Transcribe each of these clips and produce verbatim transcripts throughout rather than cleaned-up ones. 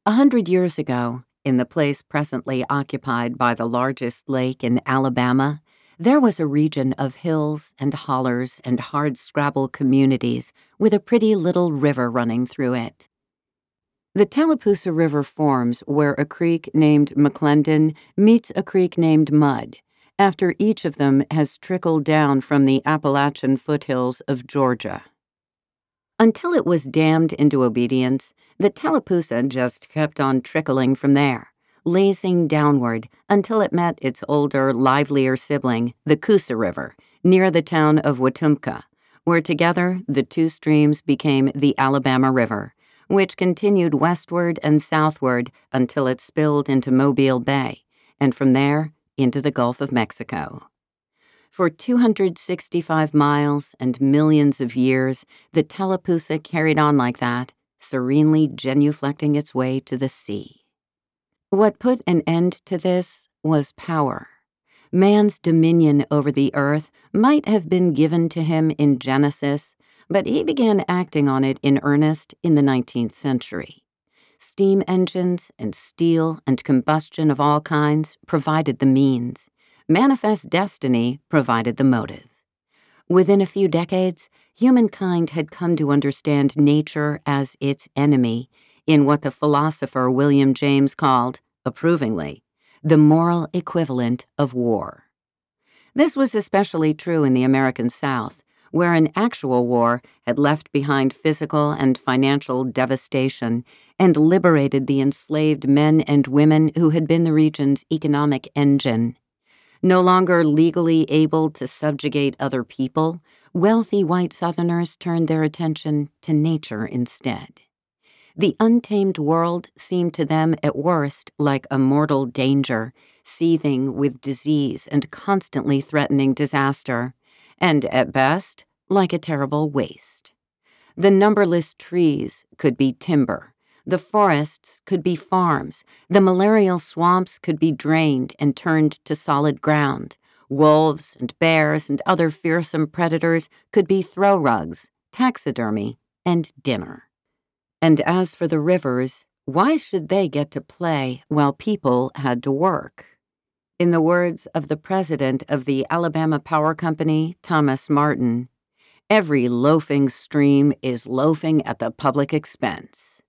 A hundred years ago, in the place presently occupied by the largest lake in Alabama, there was a region of hills and hollers and hardscrabble communities with a pretty little river running through it. The Tallapoosa River forms where a creek named McClendon meets a creek named Mud, after each of them has trickled down from the Appalachian foothills of Georgia. Until it was dammed into obedience, the Tallapoosa just kept on trickling from there, lazing downward until it met its older, livelier sibling, the Coosa River, near the town of Wetumpka, where together the two streams became the Alabama River, which continued westward and southward until it spilled into Mobile Bay, and from there into the Gulf of Mexico. For two hundred sixty-five miles and millions of years, the Tallapoosa carried on like that, serenely genuflecting its way to the sea. What put an end to this was power. Man's dominion over the earth might have been given to him in Genesis, but he began acting on it in earnest in the nineteenth century. Steam engines and steel and combustion of all kinds provided the means. Manifest destiny provided the motive. Within a few decades, humankind had come to understand nature as its enemy in what the philosopher William James called, approvingly, the moral equivalent of war. This was especially true in the American South, where an actual war had left behind physical and financial devastation and liberated the enslaved men and women who had been the region's economic engine. No longer legally able to subjugate other people, wealthy white Southerners turned their attention to nature instead. The untamed world seemed to them at worst like a mortal danger, seething with disease and constantly threatening disaster, and at best, like a terrible waste. The numberless trees could be timber. The forests could be farms. The malarial swamps could be drained and turned to solid ground. Wolves and bears and other fearsome predators could be throw rugs, taxidermy, and dinner. And as for the rivers, why should they get to play while people had to work? In the words of the president of the Alabama Power Company, Thomas Martin, every loafing stream is loafing at the public expense.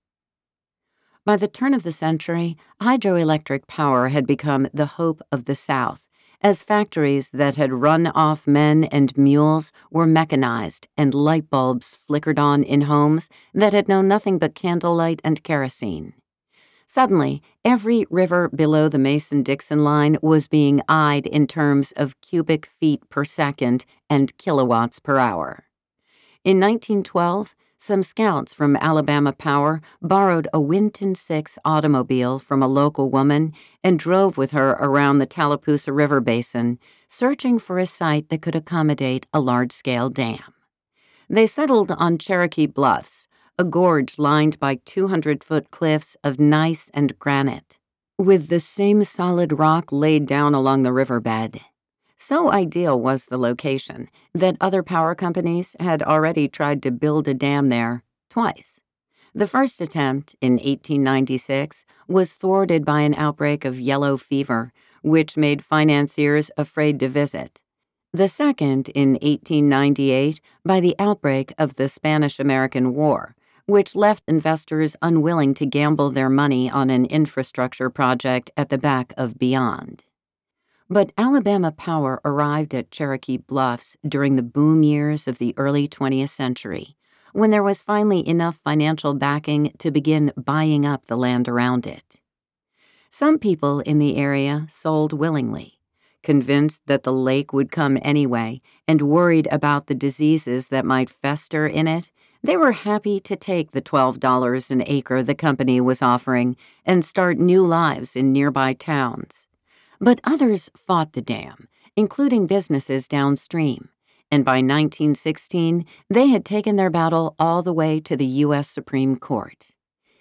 By the turn of the century, hydroelectric power had become the hope of the South, as factories that had run off men and mules were mechanized and light bulbs flickered on in homes that had known nothing but candlelight and kerosene. Suddenly, every river below the Mason-Dixon line was being eyed in terms of cubic feet per second and kilowatts per hour. In nineteen twelve, some scouts from Alabama Power borrowed a Winton six automobile from a local woman and drove with her around the Tallapoosa River Basin, searching for a site that could accommodate a large-scale dam. They settled on Cherokee Bluffs, a gorge lined by two hundred foot cliffs of gneiss and granite, with the same solid rock laid down along the riverbed. So ideal was the location that other power companies had already tried to build a dam there twice. The first attempt, in eighteen ninety-six, was thwarted by an outbreak of yellow fever, which made financiers afraid to visit. The second, in eighteen ninety-eight, by the outbreak of the Spanish-American War, which left investors unwilling to gamble their money on an infrastructure project at the back of Beyond. But Alabama Power arrived at Cherokee Bluffs during the boom years of the early twentieth century, when there was finally enough financial backing to begin buying up the land around it. Some people in the area sold willingly, convinced that the lake would come anyway and worried about the diseases that might fester in it. They were happy to take the twelve dollars an acre the company was offering and start new lives in nearby towns. But others fought the dam, including businesses downstream, and by nineteen sixteen, they had taken their battle all the way to the U S Supreme Court.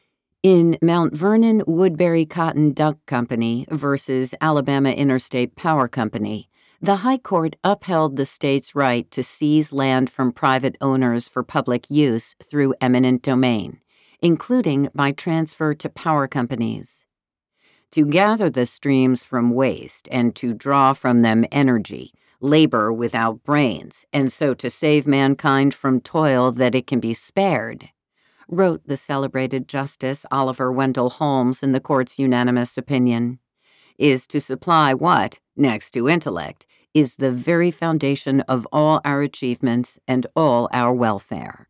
In Mount Vernon Woodbury Cotton Duck Company versus Alabama Interstate Power Company, the High Court upheld the state's right to seize land from private owners for public use through eminent domain, including by transfer to power companies. To gather the streams from waste and to draw from them energy, labor without brains, and so to save mankind from toil that it can be spared, wrote the celebrated Justice Oliver Wendell Holmes in the court's unanimous opinion, is to supply what, next to intellect, is the very foundation of all our achievements and all our welfare.